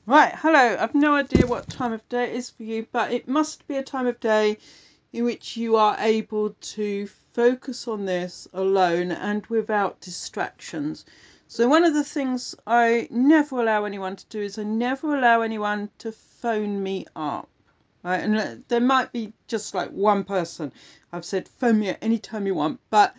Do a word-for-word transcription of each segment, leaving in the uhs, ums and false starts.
Right, hello. I've no idea what time of day it is for you, but it must be a time of day in which you are able to focus on this alone and without distractions. So one of the things I never allow anyone to do is I never allow anyone to phone me up. Right, and there might be just like one person. I've said phone me at any time you want, but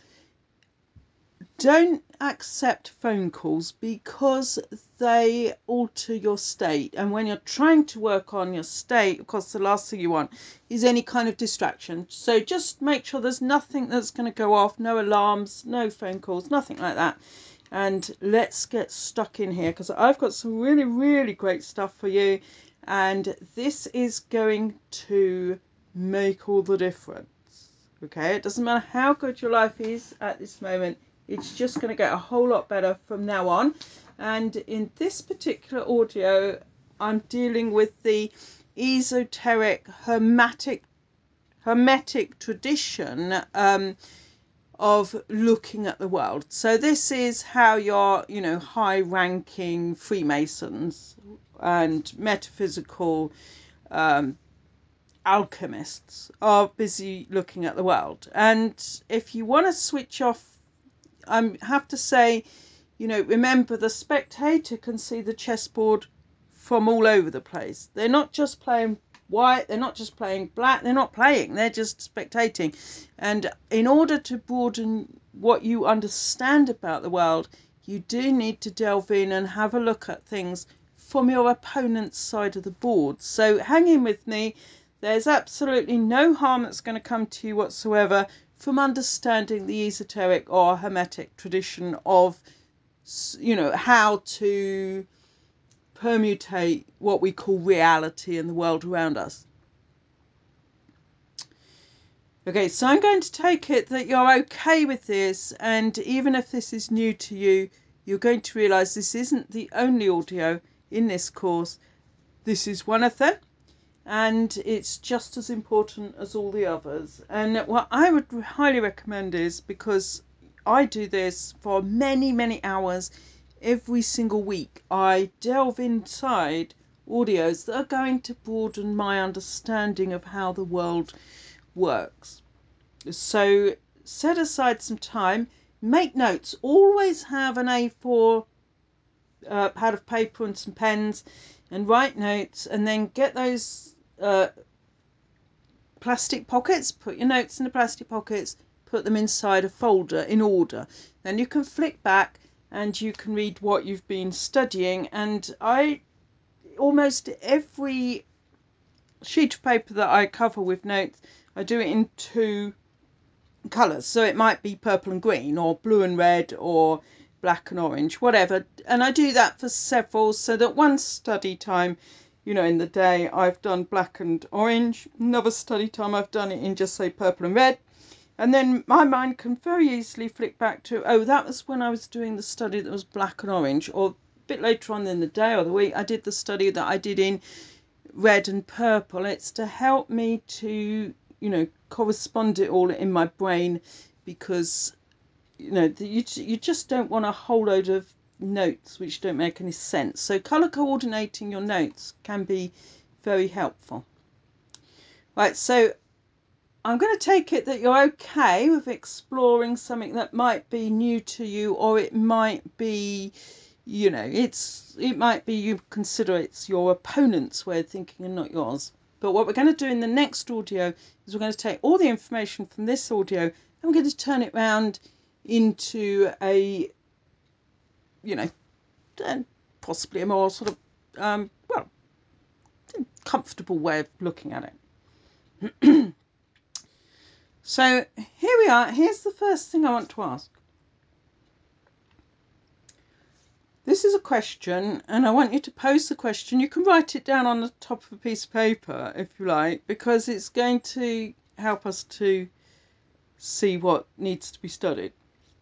don't accept phone calls because they alter your state. And when you're trying to work on your state, of course, the last thing you want is any kind of distraction. So just make sure there's nothing that's going to go off, no alarms, no phone calls, nothing like that. And let's get stuck in here because I've got some really, really great stuff for you. And this is going to make all the difference. Okay, it doesn't matter how good your life is at this moment. It's just going to get a whole lot better from now on. And in this particular audio, I'm dealing with the esoteric hermetic hermetic tradition um, of looking at the world. So this is how your, you know, high-ranking Freemasons and metaphysical um, alchemists are busy looking at the world. And if you want to switch off, I have to say, you know, remember the spectator can see the chessboard from all over the place. They're not just playing white, they're not just playing black, they're not playing, they're just spectating. And in order to broaden what you understand about the world, you do need to delve in and have a look at things from your opponent's side of the board. So hang in with me. There's absolutely no harm that's going to come to you whatsoever from understanding the esoteric or hermetic tradition of, you know, how to permutate what we call reality in the world around us. Okay, so I'm going to take it that you're okay with this, and even if this is new to you, you're going to realise this isn't the only audio in this course. This is one of them, and it's just as important as all the others. And what I would highly recommend is, because I do this for many, many hours every single week, I delve inside audios that are going to broaden my understanding of how the world works. So set aside some time, make notes, always have an A four uh, pad of paper and some pens and write notes, and then get those uh, plastic pockets, put your notes in the plastic pockets, put them inside a folder in order. Then you can flick back and you can read what you've been studying. And I almost every sheet of paper that I cover with notes, I do it in two colours. So it might be purple and green, or blue and red, or black and orange, whatever. And I do that for several, so that one study time, you know, in the day I've done black and orange, another study time I've done it in just say purple and red. And then my mind can very easily flick back to, oh, that was when I was doing the study that was black and orange, or a bit later on in the day or the week I did the study that I did in red and purple. It's to help me to, you know, correspond it all in my brain, because, you know, you, you just don't want a whole load of notes which don't make any sense. So colour coordinating your notes can be very helpful. Right, so I'm going to take it that you're okay with exploring something that might be new to you, or it might be, you know, it's it might be you consider it's your opponent's way of thinking and not yours. But what we're going to do in the next audio is we're going to take all the information from this audio and we're going to turn it round into a, you know, possibly a more sort of, um, well, comfortable way of looking at it. So here we are. Here's the first thing I want to ask. This is a question, and I want you to pose the question. You can write it down on the top of a piece of paper if you like, because it's going to help us to see what needs to be studied.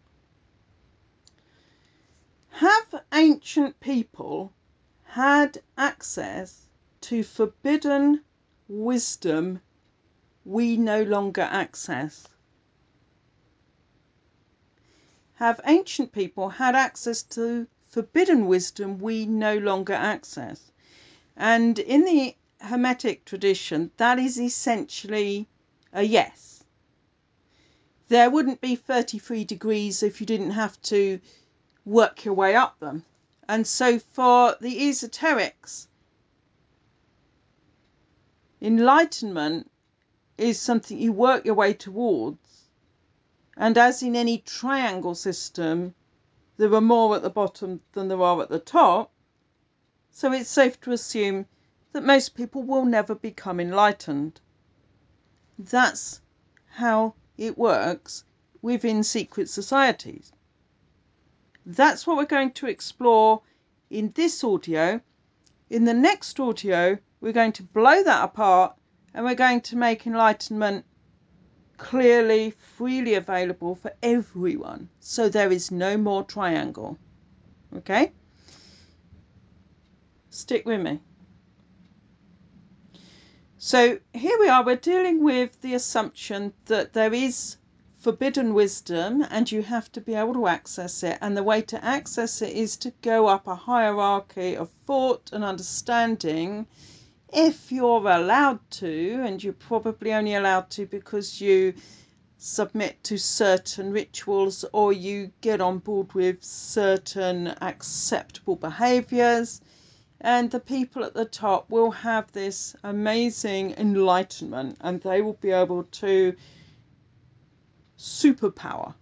Have ancient people had access to forbidden wisdom we no longer access? Have ancient people had access to forbidden wisdom we no longer access? And in the Hermetic tradition, that is essentially a yes. There wouldn't be thirty-three degrees if you didn't have to work your way up them. And so for the esoterics, enlightenment is something you work your way towards. And as in any triangle system, there are more at the bottom than there are at the top. So it's safe to assume that most people will never become enlightened. That's how it works within secret societies. That's what we're going to explore in this audio. In the next audio, we're going to blow that apart and we're going to make enlightenment clearly, freely available for everyone. So there is no more triangle. Okay? Stick with me. So here we are, we're dealing with the assumption that there is forbidden wisdom and you have to be able to access it. And the way to access it is to go up a hierarchy of thought and understanding if you're allowed to, and you're probably only allowed to because you submit to certain rituals or you get on board with certain acceptable behaviours. And the people at the top will have this amazing enlightenment and they will be able to superpower.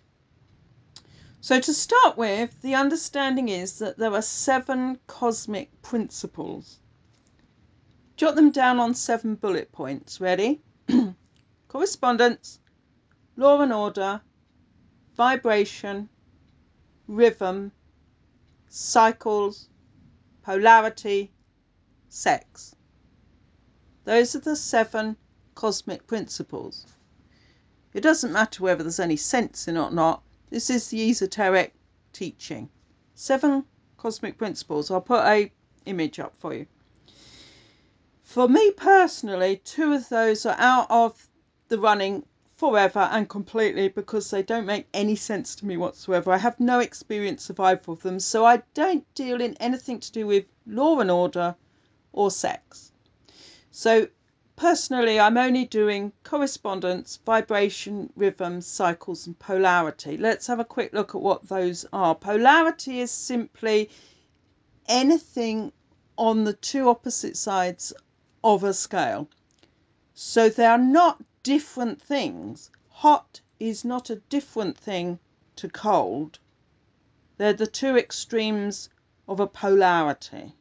So to start with, the understanding is that there are seven cosmic principles. Jot them down on seven bullet points. Ready? Correspondence, law and order, vibration, rhythm, cycles, polarity, sex. Those are the seven cosmic principles. It doesn't matter whether there's any sense in it or not. This is the esoteric teaching. Seven cosmic principles. I'll put a image up for you. For me personally, two of those are out of the running forever and completely because they don't make any sense to me whatsoever. I have no experience of either of them, so I don't deal in anything to do with law and order or sex. So personally, I'm only doing correspondence, vibration, rhythm, cycles, and polarity. Let's have a quick look at what those are. Polarity is simply anything on the two opposite sides of a scale. So they are not different things. Hot is not a different thing to cold. They're the two extremes of a polarity.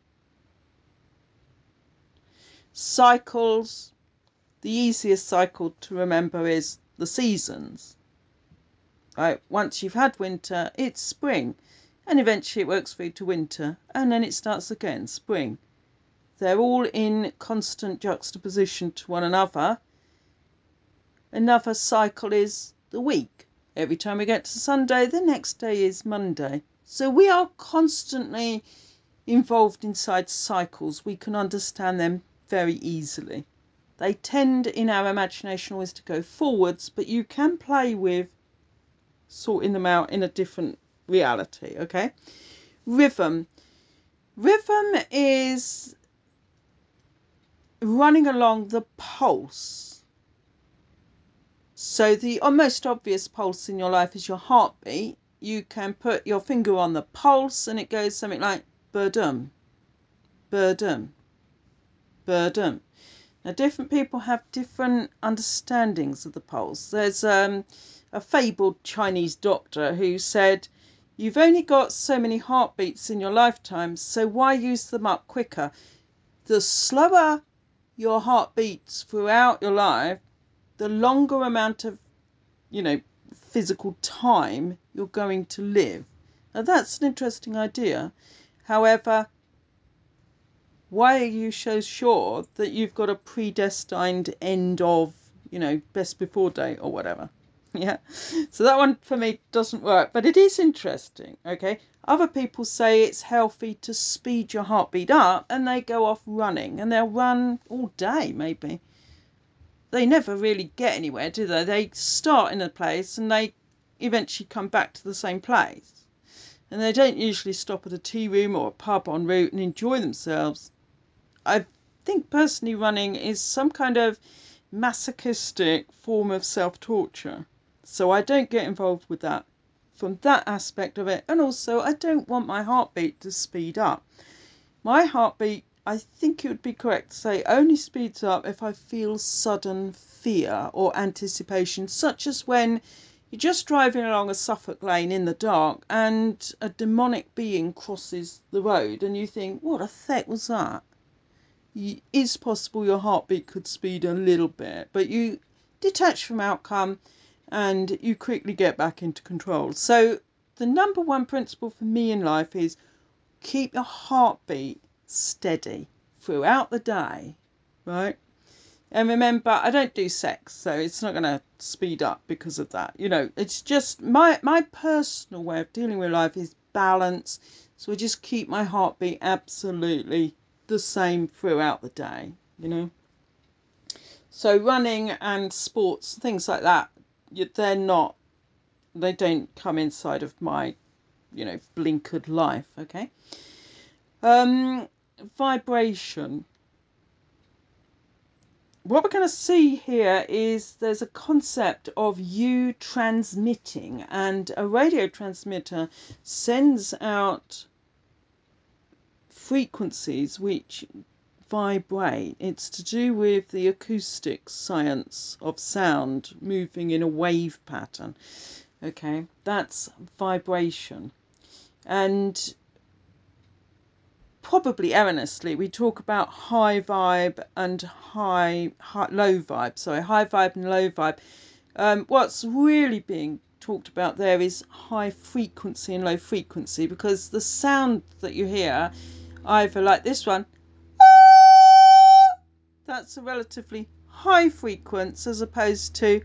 Cycles. The easiest cycle to remember is the seasons. Right? Once you've had winter, it's spring. And eventually it works through to winter. And then it starts again, spring. They're all in constant juxtaposition to one another. Another cycle is the week. Every time we get to Sunday, the next day is Monday. So we are constantly involved inside cycles. We can understand them very easily. They tend in our imagination always to go forwards, but you can play with sorting them out in a different reality, okay? Rhythm. Rhythm is running along the pulse. So the most obvious pulse in your life is your heartbeat. You can put your finger on the pulse and it goes something like burdum, burdum, burdum. Now, different people have different understandings of the pulse. There's um, a fabled Chinese doctor who said, you've only got so many heartbeats in your lifetime, so why use them up quicker? The slower your heart beats throughout your life, the longer amount of, you know, physical time you're going to live. Now, that's an interesting idea. However, why are you so sure that you've got a predestined end of, you know, best before date or whatever? Yeah. So that one for me doesn't work, but it is interesting. Okay. Other people say it's healthy to speed your heartbeat up and they go off running and they'll run all day maybe. They never really get anywhere, do they? They start in a place and they eventually come back to the same place. And they don't usually stop at a tea room or a pub en route and enjoy themselves. I think personally running is some kind of masochistic form of self-torture. So I don't get involved with that from that aspect of it. And also, I don't want my heartbeat to speed up. My heartbeat, I think it would be correct to say, only speeds up if I feel sudden fear or anticipation, such as when you're just driving along a Suffolk lane in the dark and a demonic being crosses the road and you think, what the heck was that? It's possible your heartbeat could speed a little bit, but you detach from outcome and you quickly get back into control. So the number one principle for me in life is keep your heartbeat steady throughout the day, right? And remember, I don't do sex, so it's not going to speed up because of that. You know, it's just my my personal way of dealing with life is balance. So I just keep my heartbeat absolutely the same throughout the day, you know. So running and sports, things like that, they're not, they don't come inside of my, you know, blinkered life, okay? Um, vibration. What we're going to see here is there's a concept of you transmitting, and a radio transmitter sends out frequencies which vibrate. It's to do with the acoustic science of sound moving in a wave pattern. Okay, that's vibration. And probably erroneously, we talk about high vibe and high, high low vibe. Sorry, high vibe and low vibe. Um, what's really being talked about there is high frequency and low frequency, because the sound that you hear, either like this one, that's a relatively high frequency, as opposed to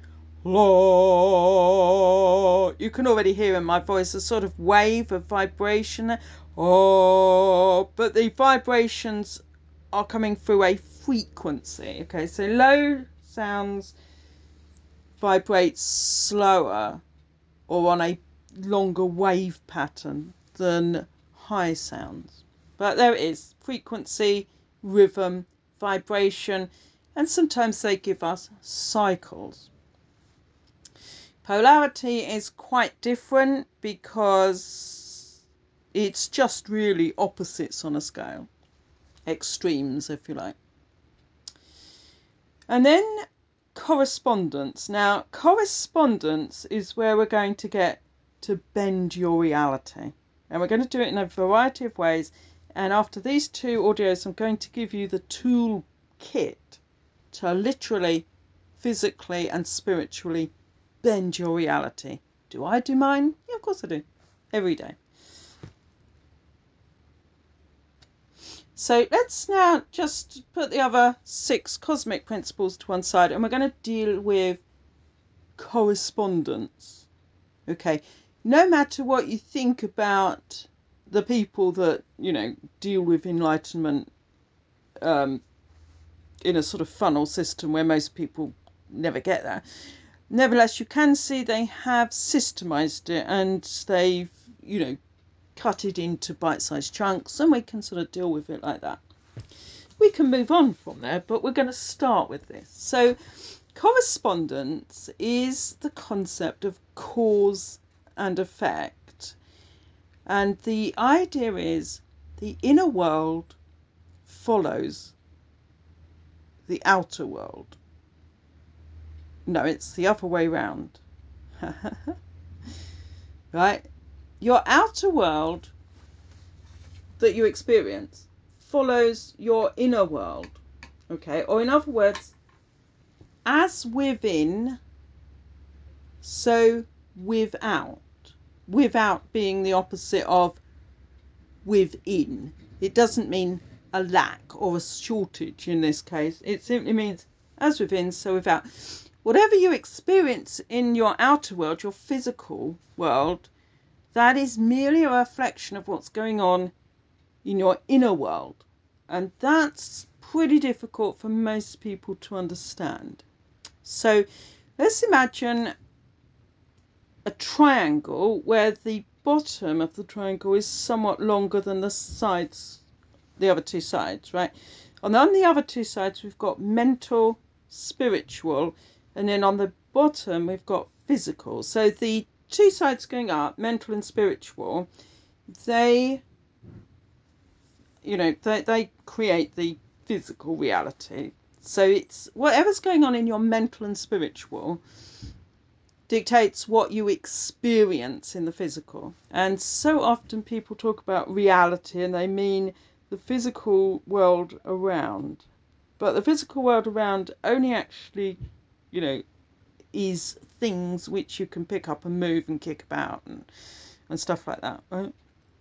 la. You can already hear in my voice a sort of wave of vibration. Oh, but the vibrations are coming through a frequency. Okay, so low sounds vibrate slower or on a longer wave pattern than high sounds. But there it is, frequency, rhythm, vibration, and sometimes they give us cycles. Polarity is quite different because it's just really opposites on a scale. Extremes, if you like. And then correspondence. Now, correspondence is where we're going to get to bend your reality. And we're going to do it in a variety of ways. And after these two audios, I'm going to give you the tool kit to literally, physically, and spiritually bend your reality. Do I do mine? Yeah, of course I do. Every day. So let's now just put the other six cosmic principles to one side, and we're going to deal with correspondence. Okay, no matter what you think about the people that, you know, deal with enlightenment um, in a sort of funnel system where most people never get there, nevertheless, you can see they have systemized it and they've, you know, cut it into bite-sized chunks, and we can sort of deal with it like that. We can move on from there, but we're going to start with this. So correspondence is the concept of cause and effect. And the idea is the inner world follows the outer world. No, it's the other way round. Right? Your outer world that you experience follows your inner world. Okay? Or in other words, as within, so without. Without being the opposite of within. It doesn't mean a lack or a shortage in this case. It simply means as within, so without. Whatever you experience in your outer world, your physical world, that is merely a reflection of what's going on in your inner world. And that's pretty difficult for most people to understand. So let's imagine a triangle where the bottom of the triangle is somewhat longer than the sides, the other two sides, right? And on the other two sides, we've got mental, spiritual, and then on the bottom, we've got physical. So the two sides going up, mental and spiritual, they, you know, they, they create the physical reality. So it's whatever's going on in your mental and spiritual dictates what you experience in the physical. And so often people talk about reality and they mean the physical world around. But the physical world around only actually, you know, is things which you can pick up and move and kick about and, and stuff like that, right?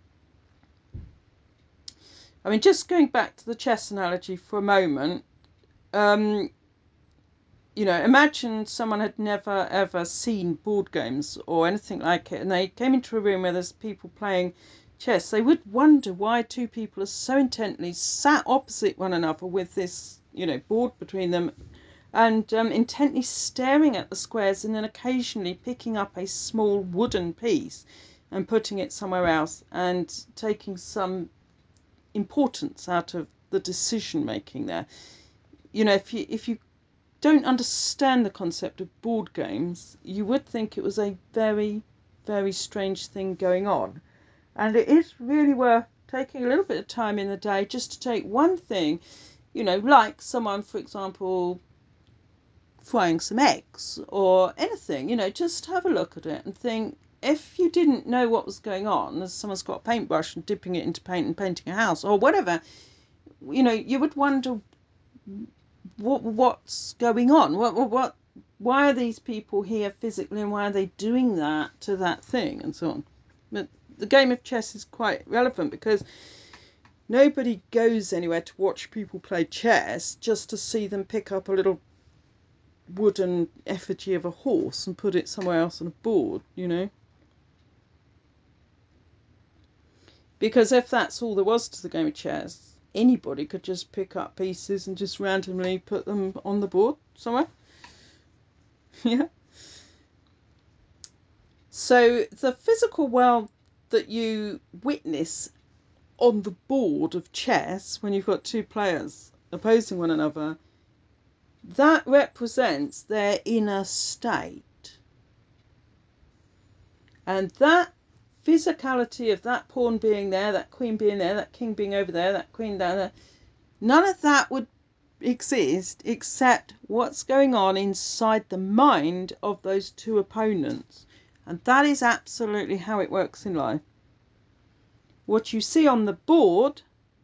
I mean, just going back to the chess analogy for a moment, um, you know, imagine someone had never ever seen board games or anything like it, and they came into a room where there's people playing chess. They would wonder why two people are so intently sat opposite one another with this, you know, board between them, and um, intently staring at the squares and then occasionally picking up a small wooden piece and putting it somewhere else and taking some importance out of the decision making there. You know, if you if you don't understand the concept of board games, you would think it was a very, very strange thing going on. And it is really worth taking a little bit of time in the day just to take one thing, you know, like someone, for example, frying some eggs or anything, you know, just have a look at it and think, if you didn't know what was going on, as someone's got a paintbrush and dipping it into paint and painting a house or whatever, you know, you would wonder what what's going on, what what, what why are these people here physically and why are they doing that to that thing and so on. But the game of chess is quite relevant because nobody goes anywhere to watch people play chess just to see them pick up a little wooden effigy of a horse and put it somewhere else on a board, you know. Because if that's all there was to the game of chess, anybody could just pick up pieces and just randomly put them on the board somewhere. Yeah. So the physical world that you witness on the board of chess when you've got two players opposing one another, that represents their inner state. And that physicality of that pawn being there, that queen being there, that king being over there, that queen down there, none of that would exist except what's going on inside the mind of those two opponents. And that is absolutely how it works in life. What you see on the board,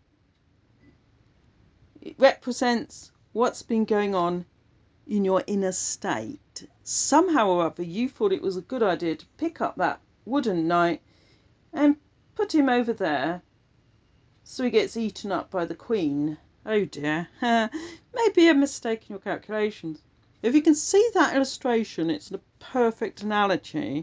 it represents what's been going on in your inner state. Somehow or other, you thought it was a good idea to pick up that wooden knight and put him over there so he gets eaten up by the queen. Oh dear. Maybe a mistake in your calculations. If you can see that illustration, it's a perfect analogy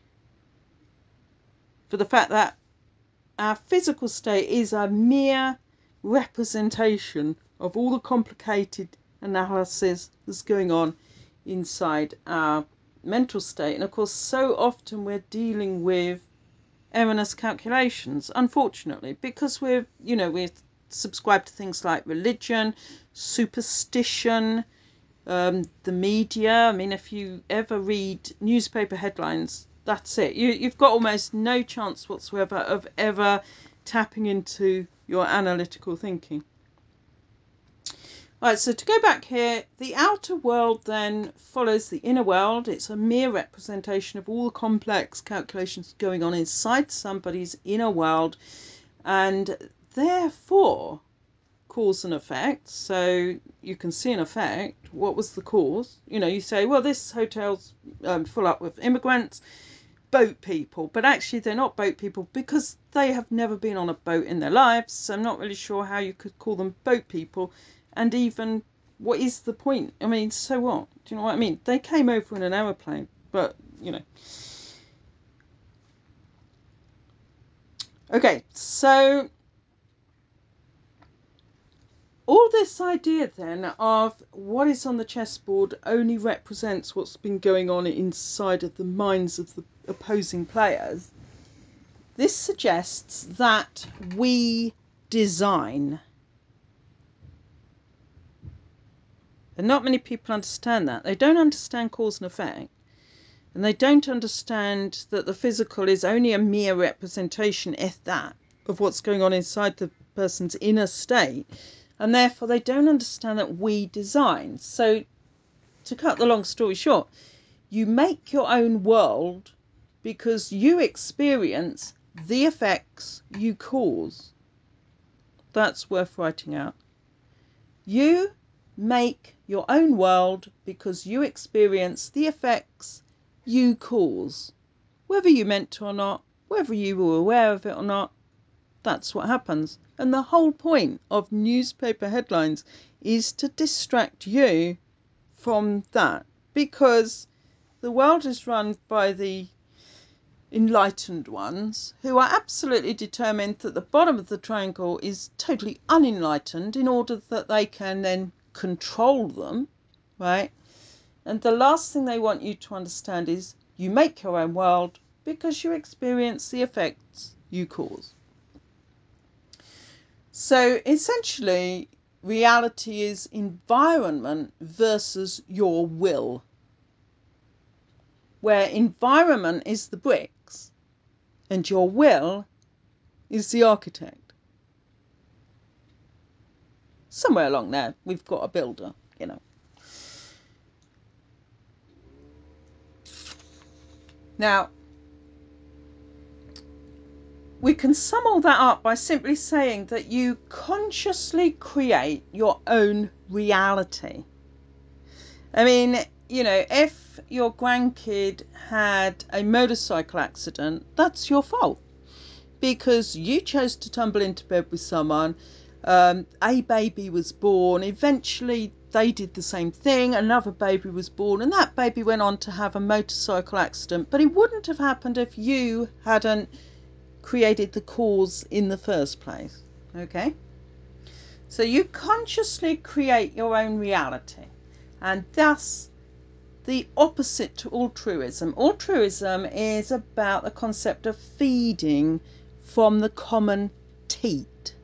for the fact that our physical state is a mere representation of all the complicated analysis that's going on inside our mental state. And of course, so often we're dealing with erroneous calculations, unfortunately, because we're, you know, we're subscribed to things like religion, superstition, um, the media. I mean, if you ever read newspaper headlines, that's it. You, you've got almost no chance whatsoever of ever tapping into your analytical thinking. Right, so to go back here, the outer world then follows the inner world. It's a mere representation of all the complex calculations going on inside somebody's inner world, and therefore cause and effect. So you can see an effect. What was the cause? You know, you say, well, this hotel's um, full up with immigrants, boat people, but actually they're not boat people because they have never been on a boat in their lives. So I'm not really sure how you could call them boat people. And even, what is the point? I mean, so what? Do you know what I mean? They came over in an aeroplane, but, you know. Okay, so all this idea then of what is on the chessboard only represents what's been going on inside of the minds of the opposing players. This suggests that we design. And not many people understand that. They don't understand cause and effect. And they don't understand that the physical is only a mere representation, if that, of what's going on inside the person's inner state. And therefore, they don't understand that we design. So, to cut the long story short, you make your own world because you experience the effects you cause. That's worth writing out. You make your own world because you experience the effects you cause. Whether you meant to or not, whether you were aware of it or not, that's what happens. And the whole point of newspaper headlines is to distract you from that, because the world is run by the enlightened ones who are absolutely determined that the bottom of the triangle is totally unenlightened in order that they can then control them, right? And the last thing they want you to understand is you make your own world because you experience the effects you cause. So essentially, reality is environment versus your will, where environment is the bricks and your will is the architect. Somewhere along there, we've got a builder, you know. Now, we can sum all that up by simply saying that you consciously create your own reality. I mean, you know, if your grandkid had a motorcycle accident, that's your fault, because you chose to tumble into bed with someone. Um, a baby was born. Eventually, they did the same thing. Another baby was born, and that baby went on to have a motorcycle accident. But it wouldn't have happened if you hadn't created the cause in the first place. Okay? So you consciously create your own reality, and thus the opposite to altruism. Altruism is about the concept of feeding from the common teat.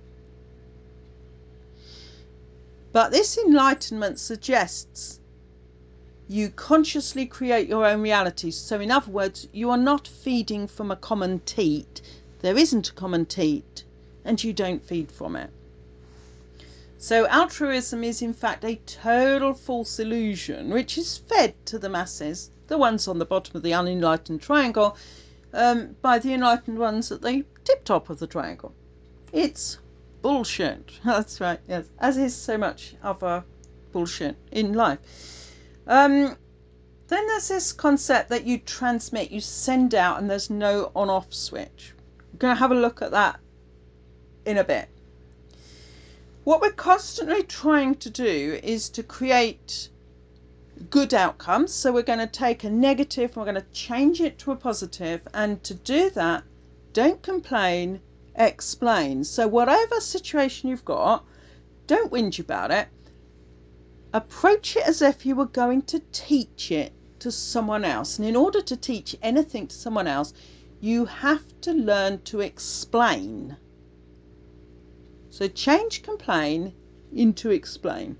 But this enlightenment suggests you consciously create your own reality. So in other words, you are not feeding from a common teat. There isn't a common teat, and you don't feed from it. So altruism is in fact a total false illusion, which is fed to the masses, the ones on the bottom of the unenlightened triangle, um, by the enlightened ones at the tip top of the triangle. It's bullshit. That's right, yes. As is so much other bullshit in life. Um, then there's this concept that you transmit, you send out, and there's no on-off switch. We're going to have a look at that in a bit. What we're constantly trying to do is to create good outcomes. So we're going to take a negative, we're going to change it to a positive, and to do that, don't complain, explain. So whatever situation you've got, don't whinge about it. Approach it as if you were going to teach it to someone else. And in order to teach anything to someone else, you have to learn to explain. So change complain into explain.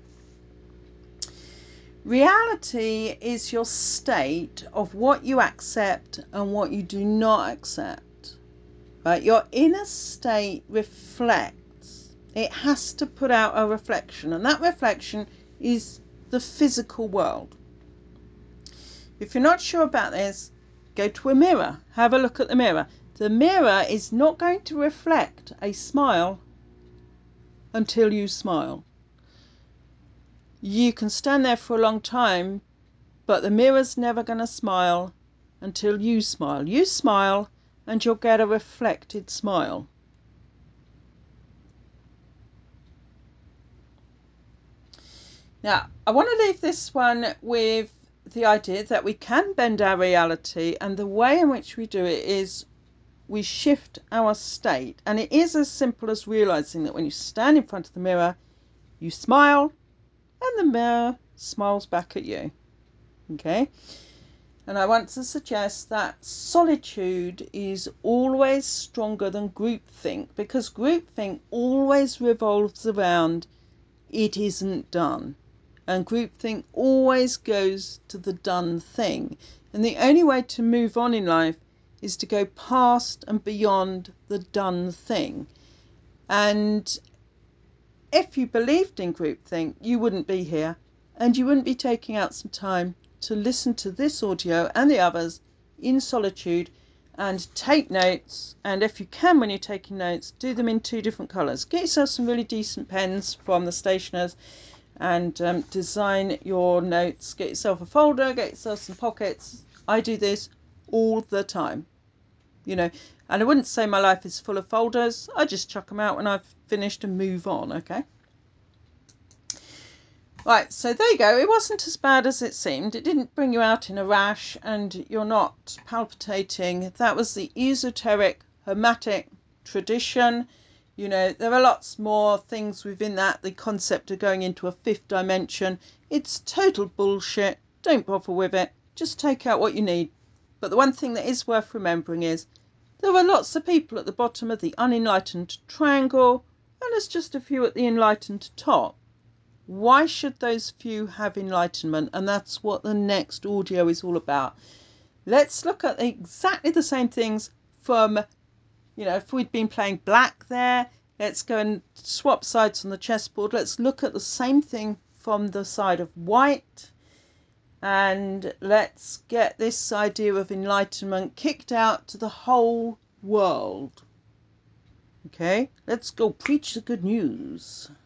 Reality is your state of what you accept and what you do not accept. Right? Your inner state reflects. It has to put out a reflection, and that reflection is the physical world. If you're not sure about this, go to a mirror. Have a look at the mirror. The mirror is not going to reflect a smile until you smile. You can stand there for a long time, but the mirror's never going to smile until you smile. You smile and you'll get a reflected smile. Now, I want to leave this one with the idea that we can bend our reality, and the way in which we do it is we shift our state. And it is as simple as realizing that when you stand in front of the mirror, you smile and the mirror smiles back at you. Okay? And I want to suggest that solitude is always stronger than groupthink, because groupthink always revolves around it isn't done. And groupthink always goes to the done thing. And the only way to move on in life is to go past and beyond the done thing. And if you believed in groupthink, you wouldn't be here. And you wouldn't be taking out some time to listen to this audio and the others in solitude and take notes. And if you can, when you're taking notes, do them in two different colours. Get yourself some really decent pens from the stationers and um, design your notes. Get yourself a folder, get yourself some pockets. I do this all the time, you know, and I wouldn't say my life is full of folders. I just chuck them out when I've finished and move on, okay? Right, so there you go. It wasn't as bad as it seemed. It didn't bring you out in a rash and you're not palpitating. That was the esoteric, hermetic tradition. You know, there are lots more things within that. The concept of going into a fifth dimension. It's total bullshit. Don't bother with it. Just take out what you need. But the one thing that is worth remembering is there are lots of people at the bottom of the unenlightened triangle, and there's just a few at the enlightened top. Why should those few have enlightenment? And that's what the next audio is all about. Let's look at exactly the same things from, you know, if we'd been playing black there, let's go and swap sides on the chessboard. Let's look at the same thing from the side of white. And let's get this idea of enlightenment kicked out to the whole world. Okay, let's go preach the good news.